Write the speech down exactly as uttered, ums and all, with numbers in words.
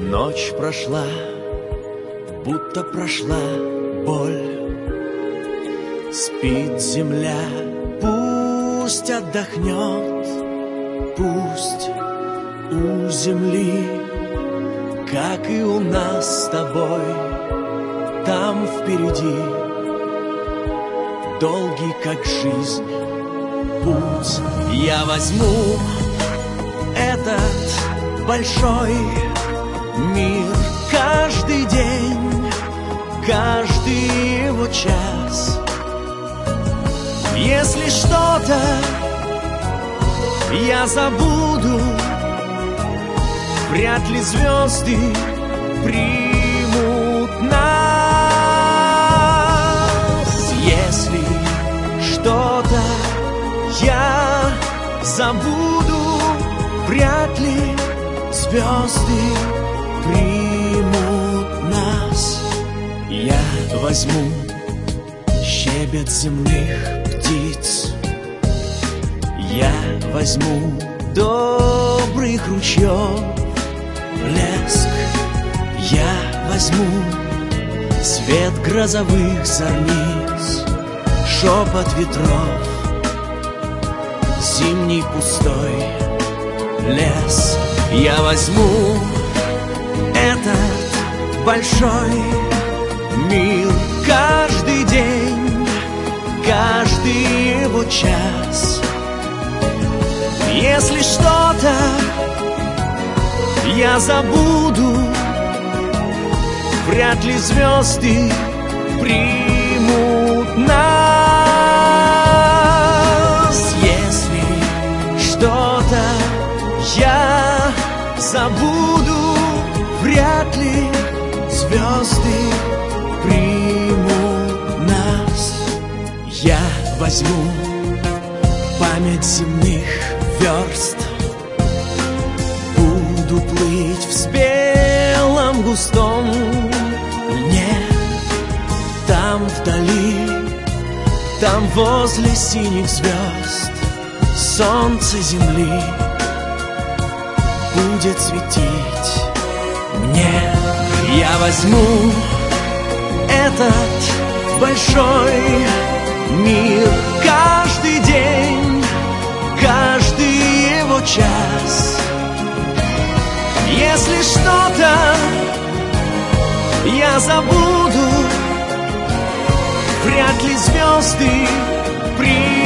Ночь прошла, будто прошла боль. Спит земля, пусть отдохнет, пусть у земли, как и у нас с тобой, там впереди долгий, как жизнь, путь. Я возьму этот большой мир, каждый день, каждый его час. Если что-то я забуду, вряд ли звезды примут нас. Если что-то я забуду, вряд ли звезды примут нас. Я возьму щебет земных птиц, я возьму добрых ручьев блеск, я возьму свет грозовых зорниц, шепот ветров, зимний пустой лес. Я возьму этот большой мир, каждый день, каждый его час. Если что-то я забуду, вряд ли звезды примут нас. Если что-то я забуду, вряд ли звезды примут нас. Я возьму память земных верст, буду плыть в спелом густом льне. Там вдали, там возле синих звезд солнце земли будет светить мне. Я возьму этот большой мир, каждый день, каждый его час. Если что-то я забуду, вряд ли звезды примут